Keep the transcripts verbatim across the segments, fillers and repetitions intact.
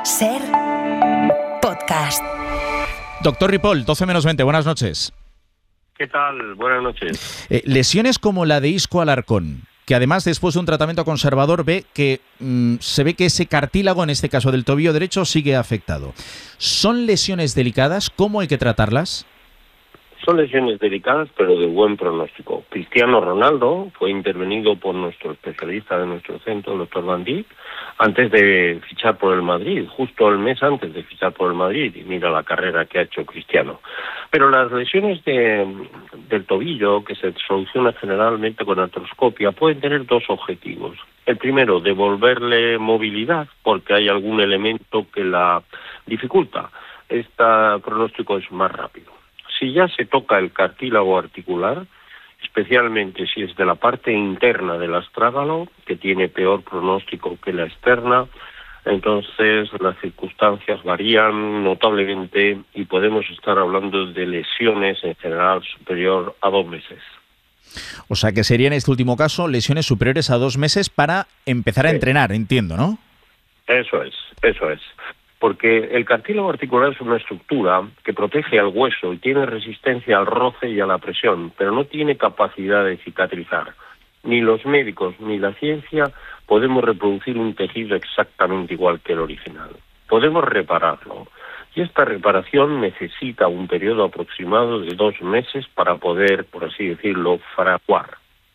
Ser podcast. Doctor Ripoll, doce menos veinte, buenas noches. ¿Qué tal? Buenas noches. Eh, lesiones como la de Isco Alarcón, que además después de un tratamiento conservador ve que mmm, se ve que ese cartílago, en este caso del tobillo derecho, sigue afectado. ¿Son lesiones delicadas? ¿Cómo hay que tratarlas? Son lesiones delicadas, pero de buen pronóstico. Cristiano Ronaldo fue intervenido por nuestro especialista de nuestro centro, el doctor Van Dijk, antes de fichar por el Madrid, justo el mes antes de fichar por el Madrid, y mira la carrera que ha hecho Cristiano. Pero las lesiones de, del tobillo, que se solucionan generalmente con artroscopia, pueden tener dos objetivos. El primero, devolverle movilidad, porque hay algún elemento que la dificulta. Este pronóstico es más rápido. Si ya se toca el cartílago articular, especialmente si es de la parte interna del astrágalo, que tiene peor pronóstico que la externa, entonces las circunstancias varían notablemente y podemos estar hablando de lesiones en general superior a dos meses. O sea que sería en este último caso lesiones superiores a dos meses para empezar a sí. entrenar, entiendo, ¿no? Eso es, eso es. Porque el cartílago articular es una estructura que protege al hueso y tiene resistencia al roce y a la presión, pero no tiene capacidad de cicatrizar. Ni los médicos ni la ciencia podemos reproducir un tejido exactamente igual que el original. Podemos repararlo. Y esta reparación necesita un periodo aproximado de dos meses para poder, por así decirlo, fraguar.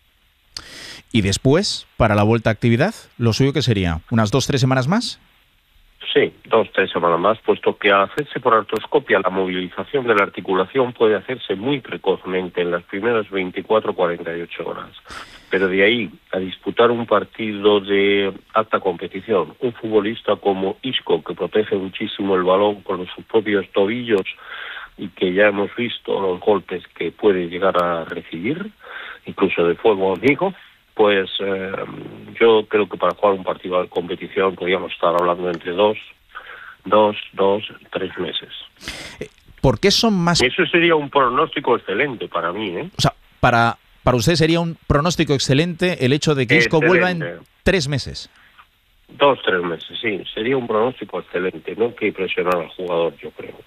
¿Y después, para la vuelta a actividad, lo suyo qué sería? ¿Unas dos, tres semanas más? Sí, dos, tres semanas más, puesto que al hacerse por artroscopia la movilización de la articulación puede hacerse muy precozmente en las primeras veinticuatro a cuarenta y ocho horas. Pero de ahí a disputar un partido de alta competición, un futbolista como Isco, que protege muchísimo el balón con sus propios tobillos y que ya hemos visto los golpes que puede llegar a recibir, incluso de fuego amigo, pues eh, yo creo que para jugar un partido de competición podríamos estar hablando entre dos, dos, dos, tres meses. ¿Por qué son más...? Y eso sería un pronóstico excelente para mí, ¿eh? O sea, para, para usted sería un pronóstico excelente el hecho de que Isco vuelva en tres meses. Dos, tres meses, sí. Sería un pronóstico excelente. No hay que presionar al jugador, yo creo.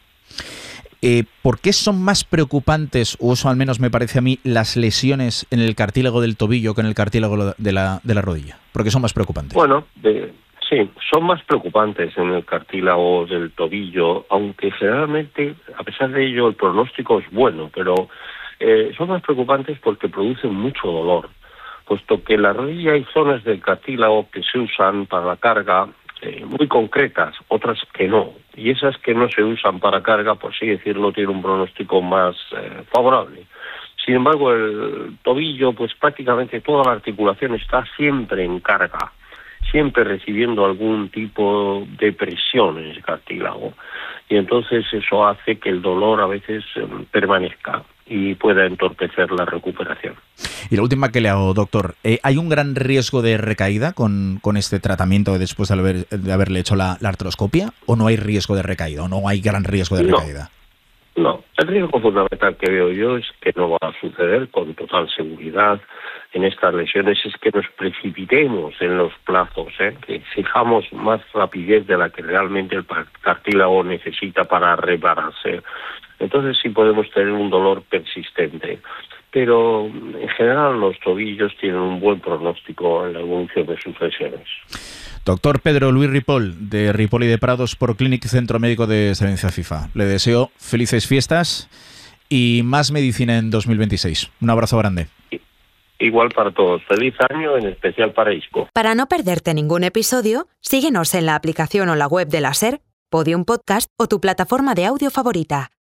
Eh, ¿Por qué son más preocupantes, o eso al menos me parece a mí, las lesiones en el cartílago del tobillo que en el cartílago de la, de la rodilla? ¿Por qué son más preocupantes? Bueno, de, sí, son más preocupantes en el cartílago del tobillo, aunque generalmente, a pesar de ello, el pronóstico es bueno, pero eh, son más preocupantes porque producen mucho dolor, puesto que en la rodilla hay zonas del cartílago que se usan para la carga, Eh, muy concretas, otras que no, y esas que no se usan para carga, por así decirlo, tienen un pronóstico más eh, favorable. Sin embargo, el tobillo, pues prácticamente toda la articulación está siempre en carga, siempre recibiendo algún tipo de presión en ese cartílago, y entonces eso hace que el dolor a veces eh, permanezca y pueda entorpecer la recuperación. Y la última que le hago, doctor, eh, ¿hay un gran riesgo de recaída con, con este tratamiento después de, haber, de haberle hecho la, la artroscopia? ¿O no hay riesgo de recaída? ¿O no hay gran riesgo de recaída? No, no, el riesgo fundamental que veo yo es que no va a suceder con total seguridad en estas lesiones, es que nos precipitemos en los plazos, ¿eh? que fijamos más rapidez de la que realmente el cartílago necesita para repararse. Entonces sí podemos tener un dolor persistente, pero en general los tobillos tienen un buen pronóstico en la evolución de sus lesiones. Doctor Pedro Luis Ripoll, de Ripoll y de Prados Proclinic, Centro Médico de Excelencia FIFA. Le deseo felices fiestas y más medicina en dos mil veintiséis. Un abrazo grande. Igual para todos. Feliz año, en especial para Isco. Para no perderte ningún episodio, síguenos en la aplicación o la web de la SER, Podium Podcast o tu plataforma de audio favorita.